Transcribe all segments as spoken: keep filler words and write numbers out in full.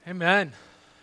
Amen.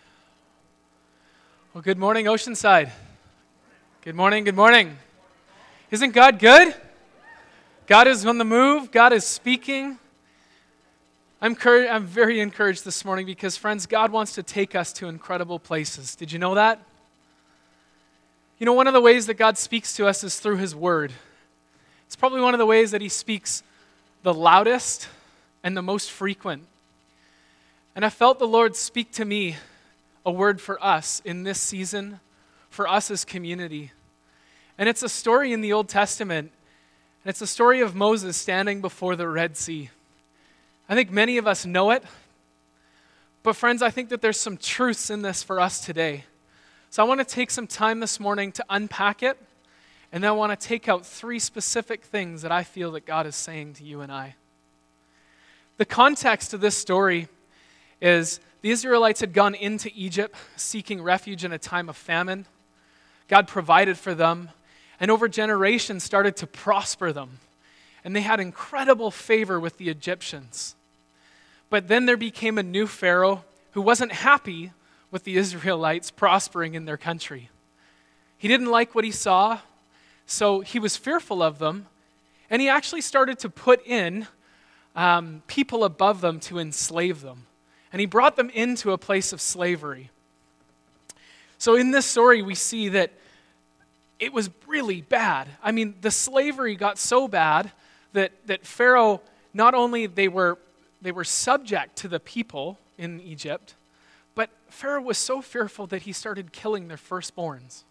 Well, good morning, Oceanside. Good morning, good morning. Isn't God good? God is on the move. God is speaking. I'm, cur- I'm very encouraged this morning because, friends, God wants to take us to incredible places. Did you know that? You know, one of the ways that God speaks to us is through His Word. It's probably one of the ways that He speaks the loudest and the most frequent. And I felt the Lord speak to me a word for us in this season, for us as community. And it's a story in the Old Testament. And it's a story of Moses standing before the Red Sea. I think many of us know it. But friends, I think that there's some truths in this for us today. So I want to take some time this morning to unpack it. And then I want to take out three specific things that I feel that God is saying to you and I. The context of this story is the Israelites had gone into Egypt seeking refuge in a time of famine. God provided for them, and over generations started to prosper them. And they had incredible favor with the Egyptians. But then there became a new Pharaoh who wasn't happy with the Israelites prospering in their country. He didn't like what he saw, so he was fearful of them, and he actually started to put in um, people above them to enslave them. And he brought them into a place of slavery. So in this story, we see that it was really bad. I mean, the slavery got so bad that, that Pharaoh, not only they were, they were subject to the people in Egypt, but Pharaoh was so fearful that he started killing their firstborns.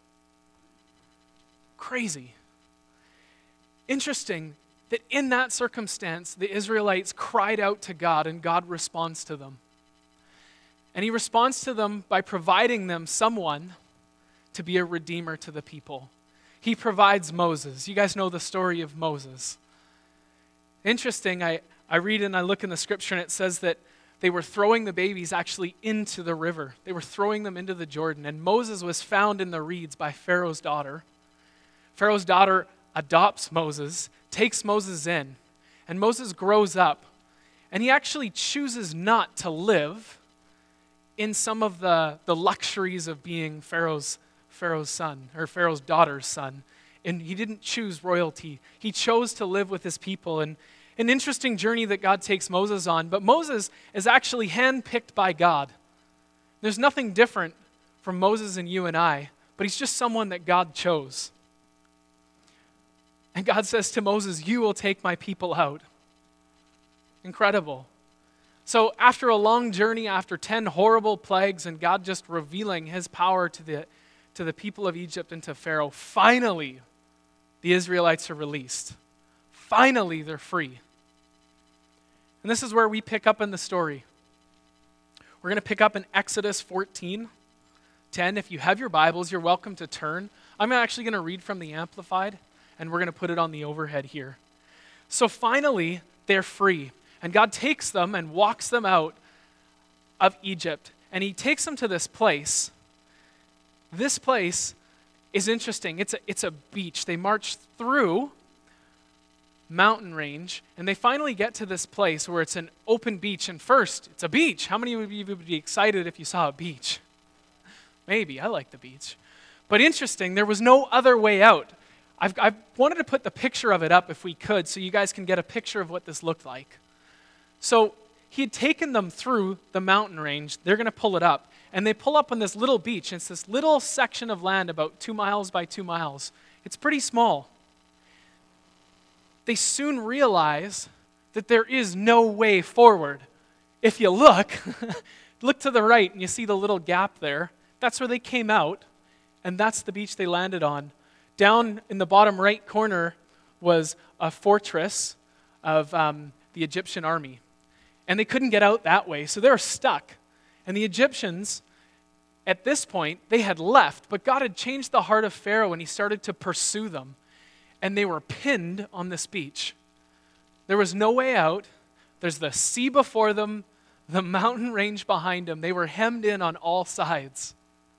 Crazy. Interesting that in that circumstance, the Israelites cried out to God and God responds to them. And he responds to them by providing them someone to be a redeemer to the people. He provides Moses. You guys know the story of Moses. Interesting, I, I read and I look in the scripture and it says that they were throwing the babies actually into the river. They were throwing them into the Jordan. And Moses was found in the reeds by Pharaoh's daughter. Pharaoh's daughter adopts Moses, takes Moses in, and Moses grows up. And he actually chooses not to live in some of the, the luxuries of being Pharaoh's, Pharaoh's son, or Pharaoh's daughter's son. And he didn't choose royalty. He chose to live with his people. And an interesting journey that God takes Moses on. But Moses is actually handpicked by God. There's nothing different from Moses and you and I, but he's just someone that God chose. And God says to Moses, "You will take my people out." Incredible. So after a long journey, after ten horrible plagues, and God just revealing his power to the, to the people of Egypt and to Pharaoh, finally, the Israelites are released. Finally, they're free. And this is where we pick up in the story. We're going to pick up in Exodus fourteen ten. If you have your Bibles, you're welcome to turn. I'm actually going to read from the Amplified, and we're going to put it on the overhead here. So finally, they're free. And God takes them and walks them out of Egypt. And he takes them to this place. This place is interesting. It's a, it's a beach. They march through mountain range, and they finally get to this place where it's an open beach. And first, it's a beach. How many of you would be excited if you saw a beach? Maybe. I like the beach. But interesting, there was no other way out. I've, I've wanted to put the picture of it up if we could, so you guys can get a picture of what this looked like. So he had taken them through the mountain range. They're going to pull it up. And they pull up on this little beach. It's this little section of land about two miles by two miles. It's pretty small. They soon realize that there is no way forward. If you look, look to the right and you see the little gap there. That's where they came out. And that's the beach they landed on. Down in the bottom right corner was a fortress of um, the Egyptian army. And they couldn't get out that way, so they were stuck. And the Egyptians, at this point, they had left, but God had changed the heart of Pharaoh and he started to pursue them. And they were pinned on this beach. There was no way out. There's the sea before them, the mountain range behind them. They were hemmed in on all sides.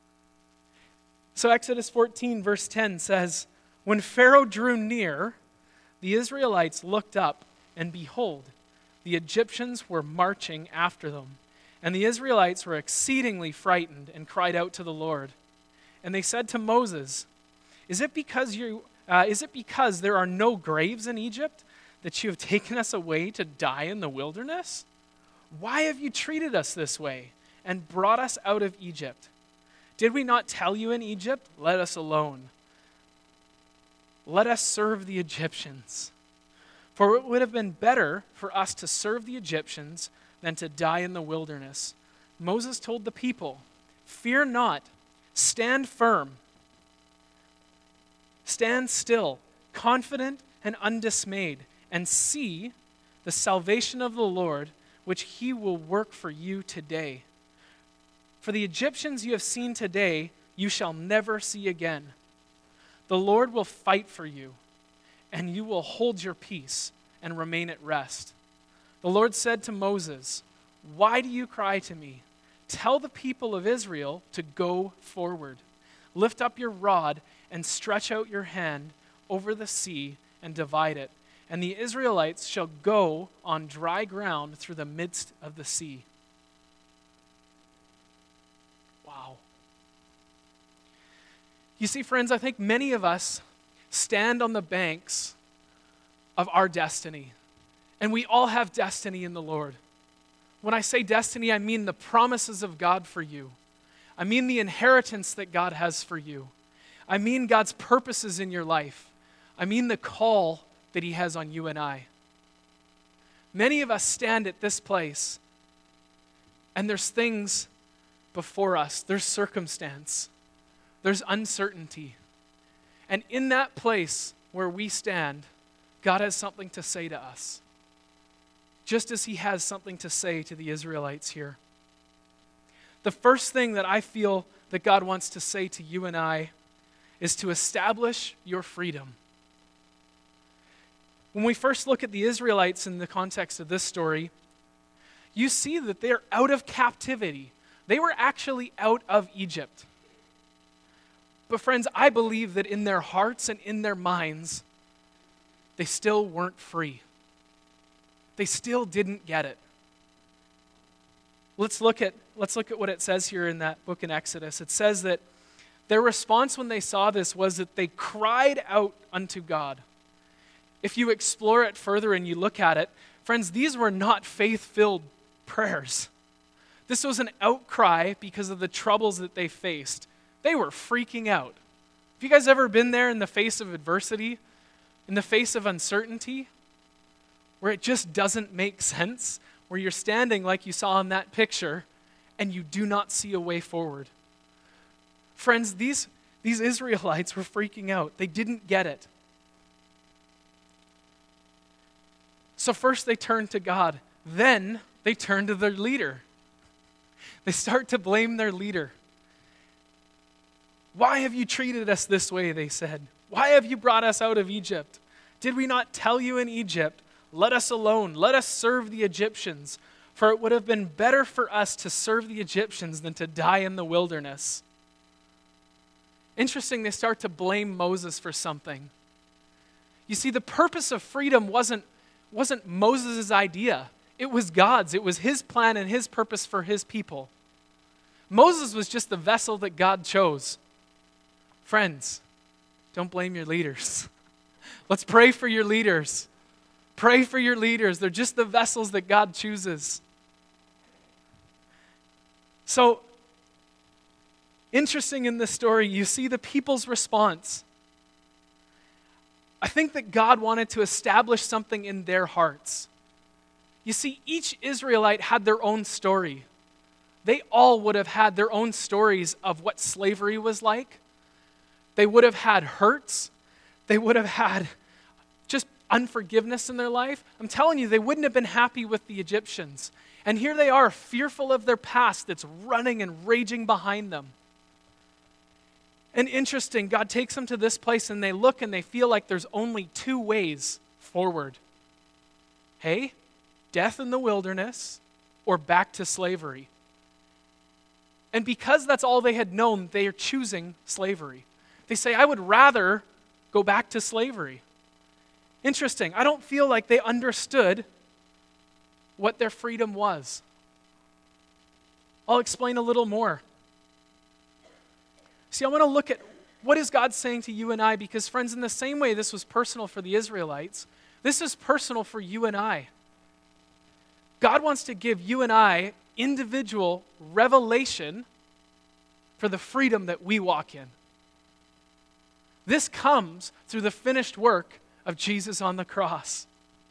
So Exodus fourteen verse ten says, "When Pharaoh drew near, the Israelites looked up, and behold, the Egyptians were marching after them, And the Israelites were exceedingly frightened and cried out to the Lord. And they said to Moses, Is it because you uh, is it because there are no graves in Egypt that you have taken us away to die in the wilderness? Why have you treated us this way and brought us out of Egypt? Did we not tell you in Egypt, let us alone? Let us serve the Egyptians. For it would have been better for us to serve the Egyptians than to die in the wilderness. Moses told the people, Fear not, stand firm, stand still, confident and undismayed, and see the salvation of the Lord, which he will work for you today. For the Egyptians you have seen today, you shall never see again. The Lord will fight for you, and you will hold your peace and remain at rest. The Lord said to Moses, Why do you cry to me? Tell the people of Israel to go forward. Lift up your rod and stretch out your hand over the sea and divide it, and the Israelites shall go on dry ground through the midst of the sea. Wow. You see, friends, I think many of us stand on the banks of our destiny, and we all have destiny in the Lord. When I say destiny, I mean the promises of God for you. I mean the inheritance that God has for you. I mean God's purposes in your life. I mean the call that he has on you and I. Many of us stand at this place, and there's things before us. There's circumstance. There's uncertainty. And in that place where we stand, God has something to say to us, just as he has something to say to the Israelites here. The first thing that I feel that God wants to say to you and I is to establish your freedom. When we first look at the Israelites in the context of this story, you see that they're out of captivity. They were actually out of Egypt. But friends, I believe that in their hearts and in their minds, they still weren't free. They still didn't get it. Let's look at, let's look at what it says here in that book in Exodus. It says that their response when they saw this was that they cried out unto God. If you explore it further and you look at it, friends, these were not faith-filled prayers. This was an outcry because of the troubles that they faced. They were freaking out. Have you guys ever been there in the face of adversity, in the face of uncertainty, where it just doesn't make sense, where you're standing like you saw in that picture and you do not see a way forward? Friends, these, these Israelites were freaking out. They didn't get it. So first they turned to God. Then they turned to their leader. They start to blame their leader. Why have you treated us this way, they said. Why have you brought us out of Egypt? Did we not tell you in Egypt, let us alone, let us serve the Egyptians? For it would have been better for us to serve the Egyptians than to die in the wilderness. Interesting, they start to blame Moses for something. You see, the purpose of freedom wasn't, wasn't Moses' idea. It was God's. It was his plan and his purpose for his people. Moses was just the vessel that God chose. Friends, don't blame your leaders. Let's pray for your leaders. Pray for your leaders. They're just the vessels that God chooses. So, interesting in this story, you see the people's response. I think that God wanted to establish something in their hearts. You see, each Israelite had their own story. They all would have had their own stories of what slavery was like. They would have had hurts. They would have had just unforgiveness in their life. I'm telling you, they wouldn't have been happy with the Egyptians. And here they are, fearful of their past that's running and raging behind them. And interesting, God takes them to this place and they look and they feel like there's only two ways forward. Hey, death in the wilderness or back to slavery. And because that's all they had known, they are choosing slavery. They say, I would rather go back to slavery. Interesting. I don't feel like they understood what their freedom was. I'll explain a little more. See, I want to look at what is God saying to you and I, because friends, in the same way this was personal for the Israelites, this is personal for you and I. God wants to give you and I individual revelation for the freedom that we walk in. This comes through the finished work of Jesus on the cross.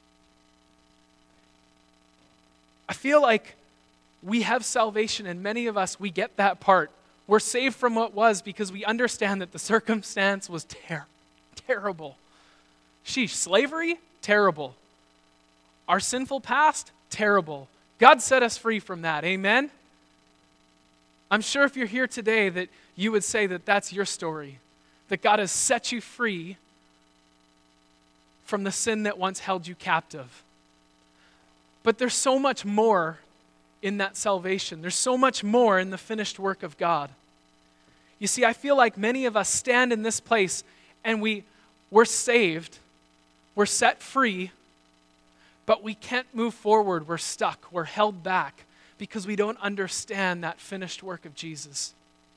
I feel like we have salvation, and many of us, we get that part. We're saved from what was because we understand that the circumstance was ter- terrible. Sheesh, slavery? Terrible. Our sinful past? Terrible. God set us free from that. Amen? I'm sure if you're here today that you would say that that's your story, that God has set you free from the sin that once held you captive. But there's so much more in that salvation. There's so much more in the finished work of God. You see, I feel like many of us stand in this place and we, we're saved, we're set free, but we can't move forward. We're stuck. We're held back because we don't understand that finished work of Jesus.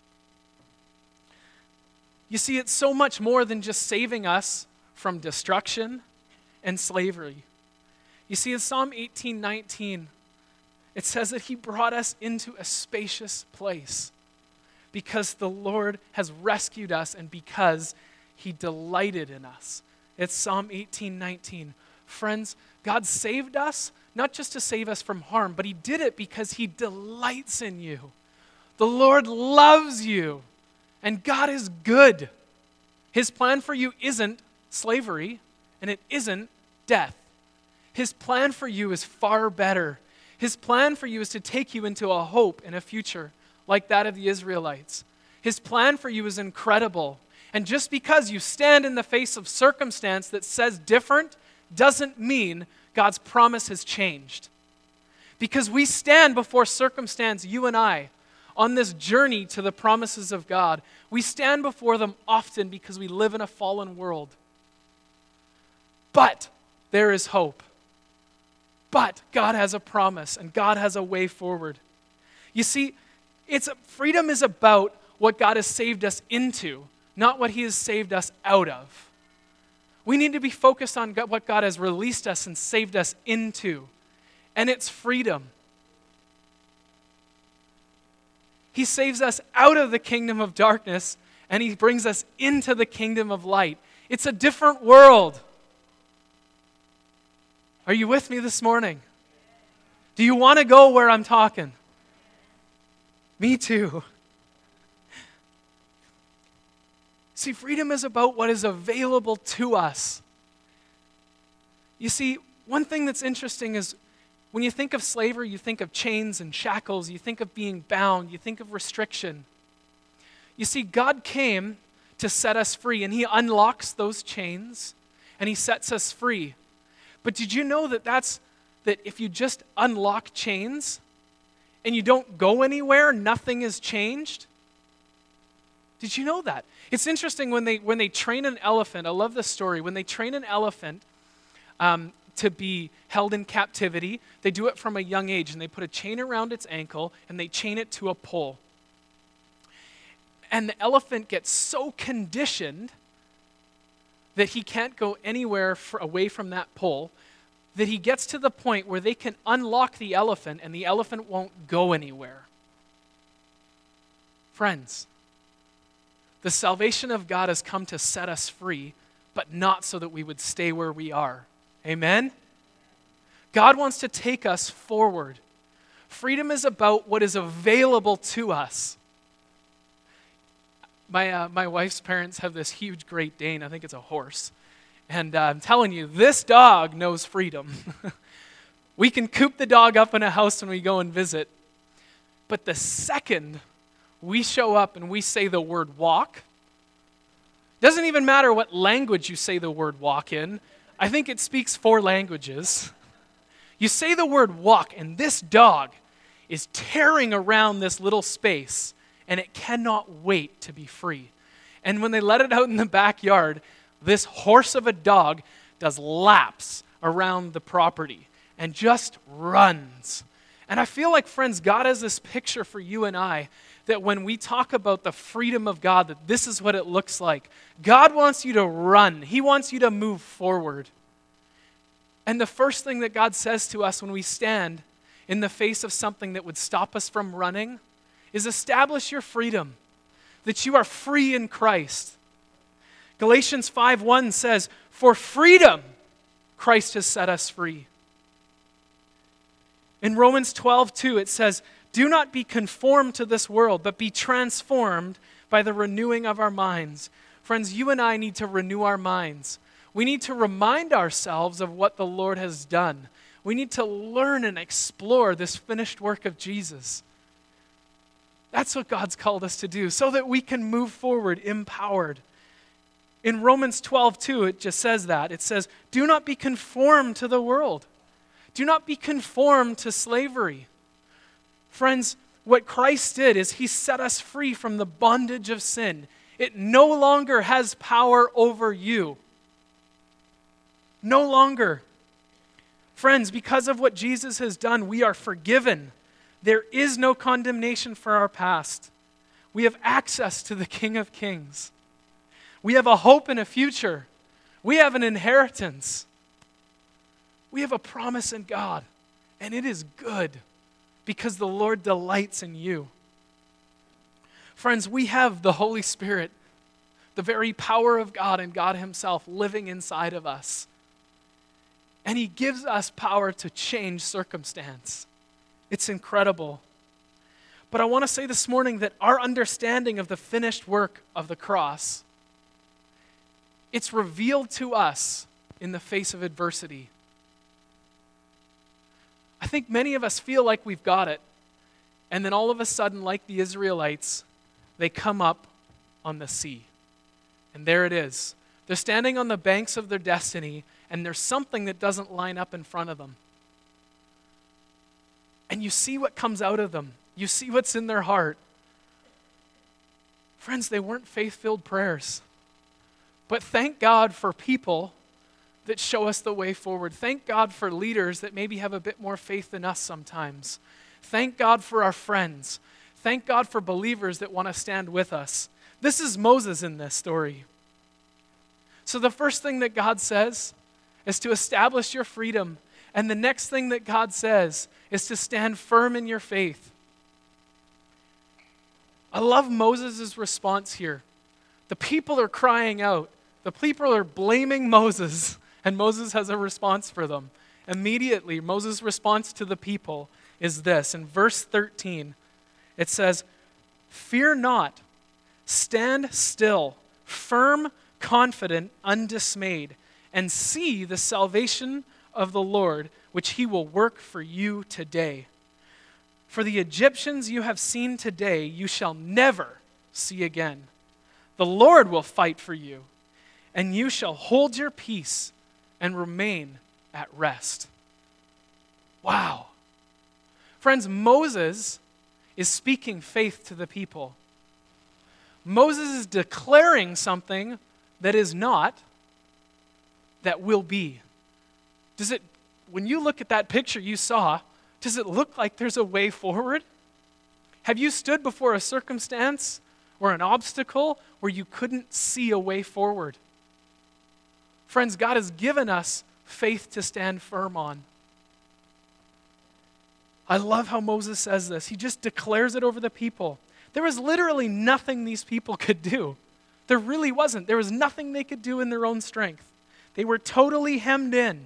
You see, it's so much more than just saving us from destruction and slavery. You see, in Psalm eighteen nineteen, it says that he brought us into a spacious place because the Lord has rescued us and because he delighted in us. It's Psalm eighteen nineteen. Friends, God saved us, not just to save us from harm, but he did it because he delights in you. The Lord loves you, and God is good. His plan for you isn't slavery, and it isn't death. His plan for you is far better. His plan for you is to take you into a hope and a future like that of the Israelites. His plan for you is incredible. And just because you stand in the face of circumstance that says different doesn't mean God's promise has changed. Because we stand before circumstance, you and I, on this journey to the promises of God. We stand before them often because we live in a fallen world. But there is hope. But God has a promise and God has a way forward. You see, it's freedom is about what God has saved us into, not what he has saved us out of. We need to be focused on what God has released us and saved us into, and it's freedom. He saves us out of the kingdom of darkness and he brings us into the kingdom of light. It's a different world. Are you with me this morning? Do you want to go where I'm talking? Me too. See, freedom is about what is available to us. You see, one thing that's interesting is when you think of slavery, you think of chains and shackles, you think of being bound, you think of restriction. You see, God came to set us free, and he unlocks those chains, and he sets us free. But did you know that that's, that if you just unlock chains and you don't go anywhere, nothing is changed? Did you know that? It's interesting when they when they train an elephant. I love this story. When they train an elephant um, to be held in captivity, they do it from a young age, and they put a chain around its ankle and they chain it to a pole. And the elephant gets so conditioned that he can't go anywhere for, away from that pole, that he gets to the point where they can unlock the elephant and the elephant won't go anywhere. Friends, the salvation of God has come to set us free, but not so that we would stay where we are. Amen? God wants to take us forward. Freedom is about what is available to us. My uh, my wife's parents have this huge Great Dane. I think it's a horse. And uh, I'm telling you, this dog knows freedom. We can coop the dog up in a house when we go and visit. But the second we show up and we say the word walk, doesn't even matter what language you say the word walk in. I think it speaks four languages. You say the word walk, and this dog is tearing around this little space, and it cannot wait to be free. And when they let it out in the backyard, this horse of a dog does laps around the property and just runs. And I feel like, friends, God has this picture for you and I that when we talk about the freedom of God, that this is what it looks like. God wants you to run. He wants you to move forward. And the first thing that God says to us when we stand in the face of something that would stop us from running is establish your freedom, that you are free in Christ. Galatians five one says, "For freedom, Christ has set us free." In Romans twelve two, it says, "Do not be conformed to this world, but be transformed by the renewing of our minds." Friends, you and I need to renew our minds. We need to remind ourselves of what the Lord has done. We need to learn and explore this finished work of Jesus. That's what God's called us to do, so that we can move forward empowered. In Romans twelve two, it just says that. It says, "Do not be conformed to the world. Do not be conformed to slavery." Friends, what Christ did is he set us free from the bondage of sin. It no longer has power over you. No longer. Friends, because of what Jesus has done, we are forgiven. There is no condemnation for our past. We have access to the King of Kings. We have a hope and a future. We have an inheritance. We have a promise in God, and it is good because the Lord delights in you. Friends, we have the Holy Spirit, the very power of God and God himself living inside of us. And he gives us power to change circumstance. It's incredible. But I want to say this morning that our understanding of the finished work of the cross, it's revealed to us in the face of adversity. I think many of us feel like we've got it, and then all of a sudden, like the Israelites, they come up on the sea. And there it is. They're standing on the banks of their destiny, and there's something that doesn't line up in front of them. And you see what comes out of them. You see what's in their heart. Friends, they weren't faith-filled prayers. But thank God for people that show us the way forward. Thank God for leaders that maybe have a bit more faith than us sometimes. Thank God for our friends. Thank God for believers that want to stand with us. This is Moses in this story. So the first thing that God says is to establish your freedom. And the next thing that God says is to stand firm in your faith. I love Moses' response here. The people are crying out. The people are blaming Moses, and Moses has a response for them. Immediately, Moses' response to the people is this. In verse thirteen, it says, "Fear not, stand still, firm, confident, undismayed, and see the salvation of the Lord, which he will work for you today. For the Egyptians you have seen today, you shall never see again. The Lord will fight for you, and you shall hold your peace and remain at rest." Wow. Friends, Moses is speaking faith to the people. Moses is declaring something that is not, that will be. Does it, when you look at that picture you saw, does it look like there's a way forward? Have you stood before a circumstance or an obstacle where you couldn't see a way forward? Friends, God has given us faith to stand firm on. I love how Moses says this. He just declares it over the people. There was literally nothing these people could do. There really wasn't. There was nothing they could do in their own strength. They were totally hemmed in.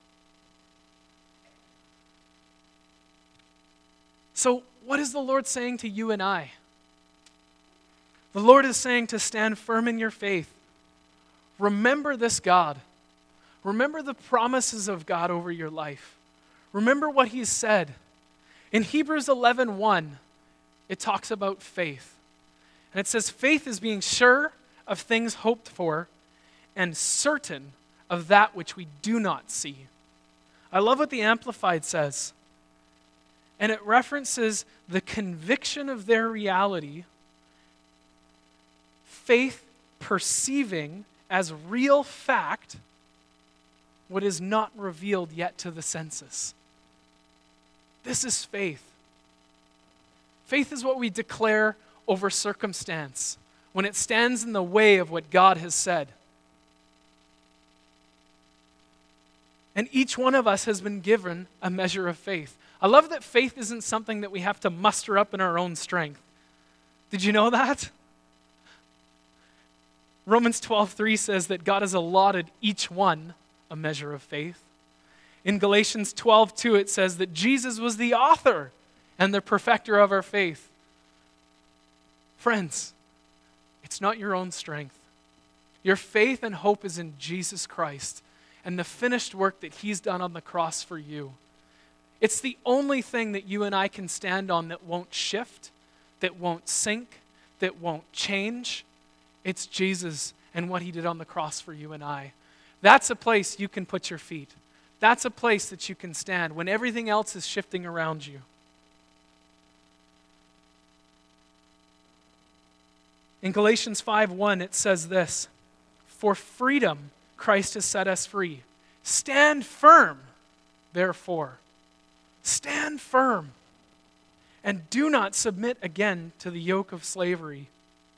So, what is the Lord saying to you and I? The Lord is saying to stand firm in your faith. Remember this God. Remember the promises of God over your life. Remember what He's said. In Hebrews eleven one, it talks about faith. And it says, faith is being sure of things hoped for and certain of that which we do not see. I love what the Amplified says. And it references the conviction of their reality, faith perceiving as real fact what is not revealed yet to the senses. This is faith. Faith is what we declare over circumstance when it stands in the way of what God has said. And each one of us has been given a measure of faith. I love that faith isn't something that we have to muster up in our own strength. Did you know that? Romans twelve three says that God has allotted each one a measure of faith. In Galatians twelve two it says that Jesus was the author and the perfecter of our faith. Friends, it's not your own strength. Your faith and hope is in Jesus Christ and the finished work that he's done on the cross for you. It's the only thing that you and I can stand on that won't shift, that won't sink, that won't change. It's Jesus and what he did on the cross for you and I. That's a place you can put your feet. That's a place that you can stand when everything else is shifting around you. In Galatians five one, it says this, "For freedom Christ has set us free. Stand firm, therefore." Stand firm. And do not submit again to the yoke of slavery.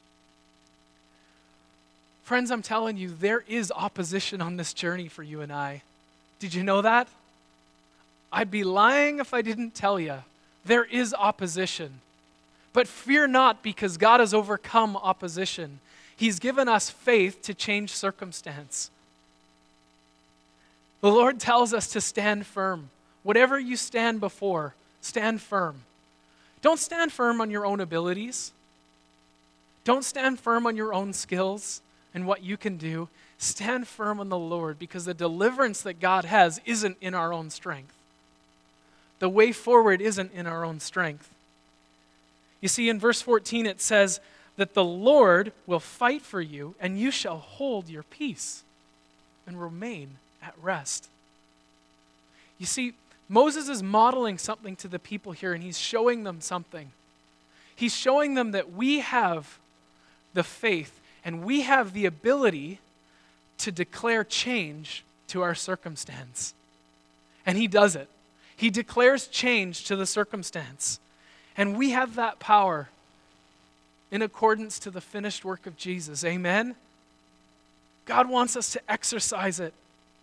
Friends, I'm telling you, there is opposition on this journey for you and I. Did you know that? I'd be lying if I didn't tell you. There is opposition. But fear not, because God has overcome opposition. He's given us faith to change circumstance. The Lord tells us to stand firm. Whatever you stand before, stand firm. Don't stand firm on your own abilities. Don't stand firm on your own skills and what you can do. Stand firm on the Lord, because the deliverance that God has isn't in our own strength. The way forward isn't in our own strength. You see, in verse fourteen it says that the Lord will fight for you, and you shall hold your peace and remain at rest. You see, Moses is modeling something to the people here, and he's showing them something. He's showing them that we have the faith and we have the ability to declare change to our circumstance. And he does it. He declares change to the circumstance. And we have that power in accordance to the finished work of Jesus. Amen? God wants us to exercise it.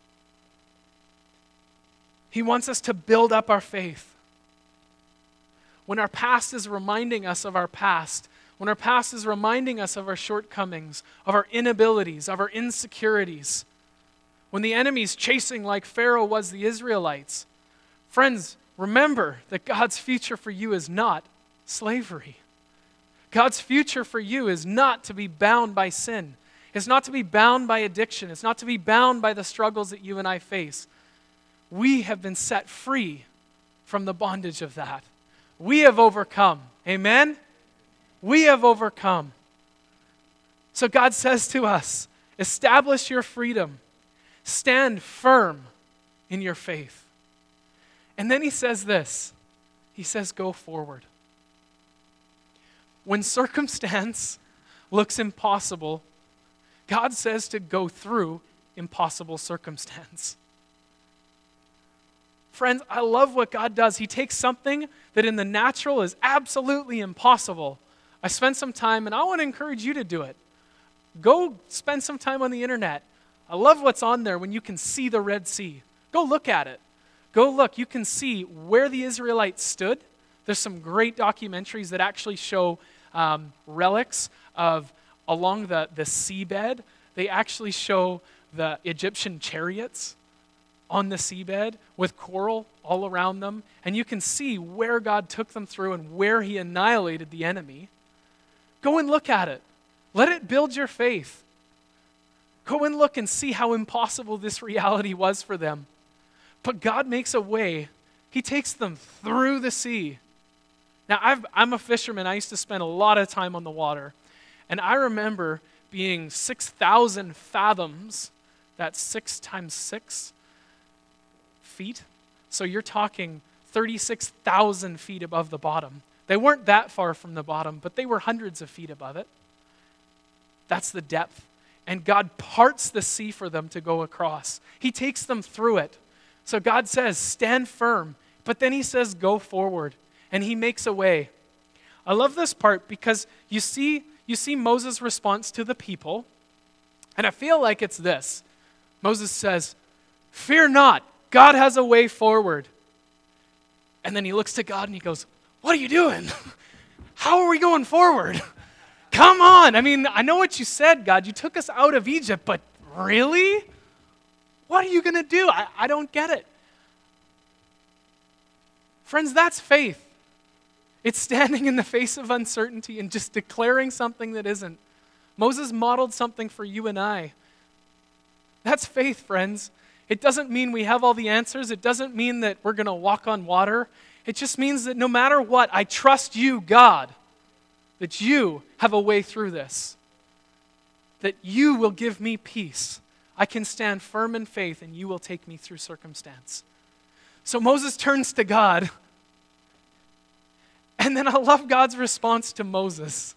He wants us to build up our faith. When our past is reminding us of our past, when our past is reminding us of our shortcomings, of our inabilities, of our insecurities, when the enemy's chasing like Pharaoh was the Israelites, friends, remember that God's future for you is not slavery. God's future for you is not to be bound by sin. It's not to be bound by addiction. It's not to be bound by the struggles that you and I face. We have been set free from the bondage of that. We have overcome. Amen? We have overcome. So God says to us, establish your freedom. Stand firm in your faith. And then he says this. He says, go forward. When circumstance looks impossible, God says to go through impossible circumstance. Friends, I love what God does. He takes something that in the natural is absolutely impossible. I spent some time, and I want to encourage you to do it. Go spend some time on the internet. I love what's on there when you can see the Red Sea. Go look at it. Go look. You can see where the Israelites stood. There's some great documentaries that actually show um, relics of along the, the seabed. They actually show the Egyptian chariots on the seabed with coral all around them. And you can see where God took them through and where he annihilated the enemy. Go and look at it. Let it build your faith. Go and look and see how impossible this reality was for them. But God makes a way. He takes them through the sea. Now, I've, I'm a fisherman. I used to spend a lot of time on the water. And I remember being six thousand fathoms. That's six times six feet. So you're talking thirty-six thousand feet above the bottom. They weren't that far from the bottom, but they were hundreds of feet above it. That's the depth. And God parts the sea for them to go across. He takes them through it. So God says, stand firm, But then he says, go forward, and he makes a way. I love this part because you see, you see Moses' response to the people, and I feel like it's this. Moses says, fear not, God has a way forward. And then he looks to God and he goes, what are you doing? How are we going forward? Come on. I mean, I know what you said, God. You took us out of Egypt, but really? What are you going to do? I, I don't get it. Friends, that's faith. It's standing in the face of uncertainty and just declaring something that isn't. Moses modeled something for you and I. That's faith, friends. It doesn't mean we have all the answers. It doesn't mean that we're going to walk on water. It just means that no matter what, I trust you, God, that you have a way through this, that you will give me peace. I can stand firm in faith and you will take me through circumstance. So Moses turns to God, and then I love God's response to Moses.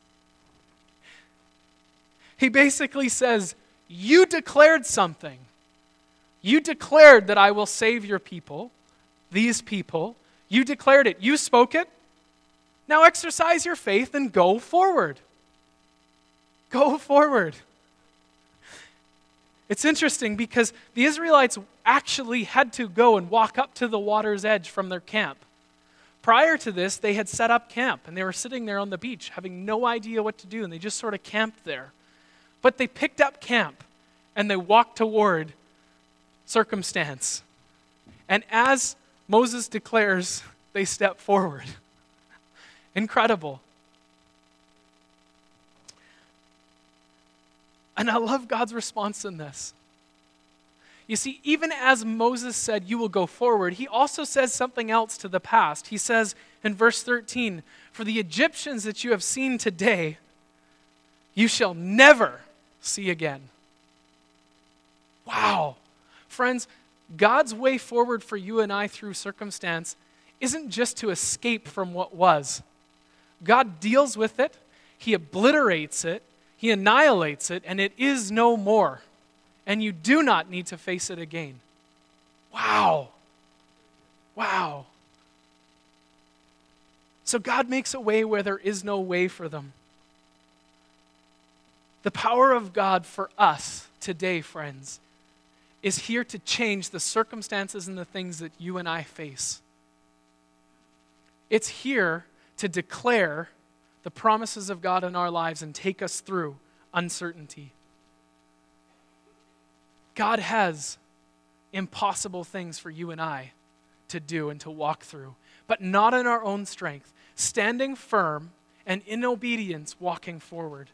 He basically says, you declared something. You declared that I will save your people, these people. You declared it. You spoke it. Now exercise your faith and go forward. Go forward. It's interesting because the Israelites actually had to go and walk up to the water's edge from their camp. Prior to this, they had set up camp and they were sitting there on the beach having no idea what to do, and they just sort of camped there. But they picked up camp and they walked toward circumstance. And as Moses declares, they step forward. Incredible. And I love God's response in this. You see, even as Moses said, you will go forward, he also says something else to the past. He says in verse thirteen, for the Egyptians that you have seen today, you shall never see again. Wow. Friends, God's way forward for you and I through circumstance isn't just to escape from what was. God deals with it, he obliterates it, he annihilates it, and it is no more. And you do not need to face it again. Wow. Wow. So God makes a way where there is no way for them. The power of God for us today, friends, is here to change the circumstances and the things that you and I face. It's here to declare the promises of God in our lives and take us through uncertainty. God has impossible things for you and I to do and to walk through, but not in our own strength, standing firm and in obedience walking forward.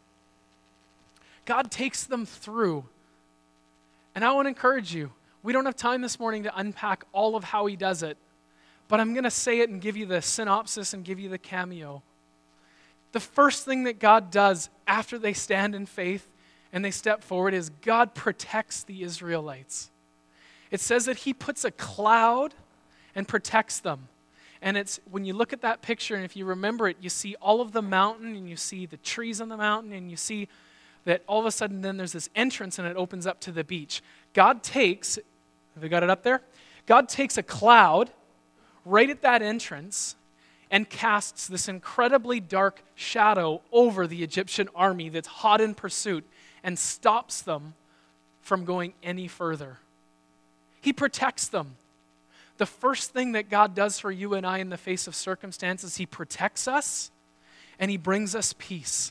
God takes them through. And I want to encourage you, we don't have time this morning to unpack all of how he does it, but I'm going to say it and give you the synopsis and give you the cameo. The first thing that God does after they stand in faith and they step forward is God protects the Israelites. It says that he puts a cloud and protects them. And it's when you look at that picture, and if you remember it, you see all of the mountain, and you see the trees on the mountain, and you see that all of a sudden then there's this entrance and it opens up to the beach. God takes, have we got it up there? God takes a cloud right at that entrance and casts this incredibly dark shadow over the Egyptian army that's hot in pursuit and stops them from going any further. He protects them. The first thing that God does for you and I in the face of circumstances, he protects us and he brings us peace.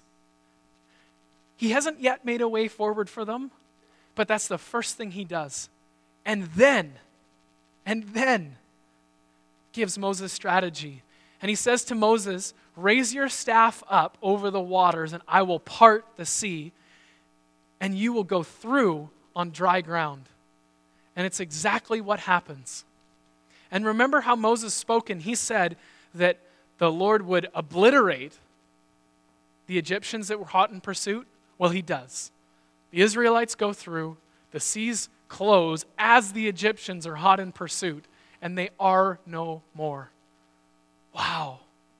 He hasn't yet made a way forward for them, but that's the first thing he does. And then, and then gives Moses strategy. And he says to Moses, raise your staff up over the waters and I will part the sea and you will go through on dry ground. And it's exactly what happens. And remember how Moses spoke and he said that the Lord would obliterate the Egyptians that were hot in pursuit? Well, he does. The Israelites go through, the seas close as the Egyptians are hot in pursuit, and they are no more. Wow.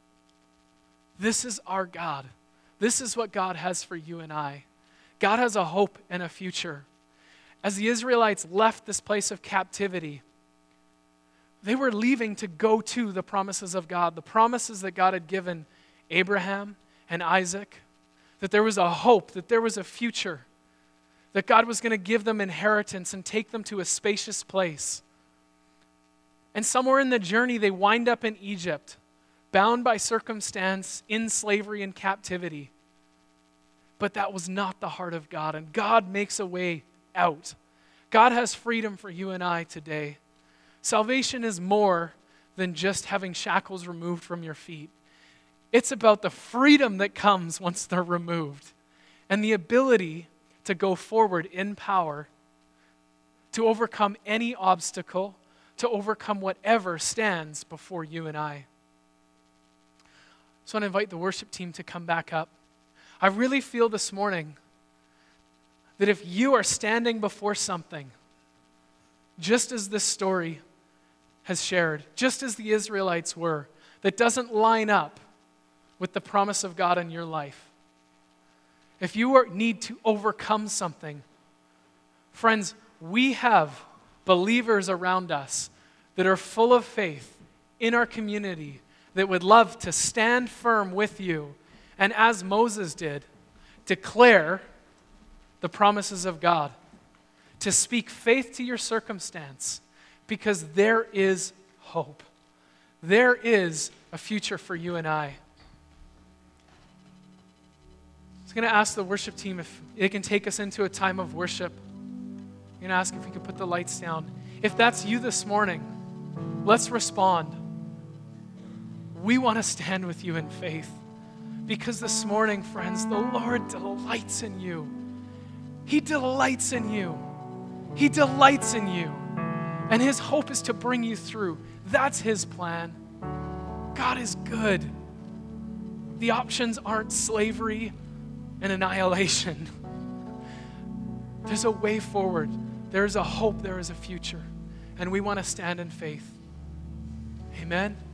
This is our God. This is what God has for you and I. God has a hope and a future. As the Israelites left this place of captivity, They were leaving to go to the promises of God, the promises that God had given Abraham and Isaac, that there was a hope, that there was a future, that God was going to give them inheritance and take them to a spacious place. And somewhere in the journey, they wind up in Egypt, bound by circumstance, in slavery and captivity. But that was not the heart of God, and God makes a way out. God has freedom for you and I today. Salvation is more than just having shackles removed from your feet. It's about the freedom that comes once they're removed and the ability to go forward in power, to overcome any obstacle, to overcome whatever stands before you and I. So I want to invite the worship team to come back up. I really feel this morning that if you are standing before something, just as this story has shared, just as the Israelites were, that doesn't line up with the promise of God in your life, if you are, need to overcome something, friends, we have believers around us that are full of faith in our community that would love to stand firm with you and, as Moses did, declare the promises of God, to speak faith to your circumstance, because there is hope. There is a future for you and I. I'm going to ask the worship team if they can take us into a time of worship. I'm going to ask if we could put the lights down. If that's you this morning, let's respond. We want to stand with you in faith, because this morning, friends, the Lord delights in you. He delights in you. He delights in you. And His hope is to bring you through. That's His plan. God is good. The options aren't slavery and annihilation. There's a way forward. There is a hope. There is a future. And we want to stand in faith. Amen.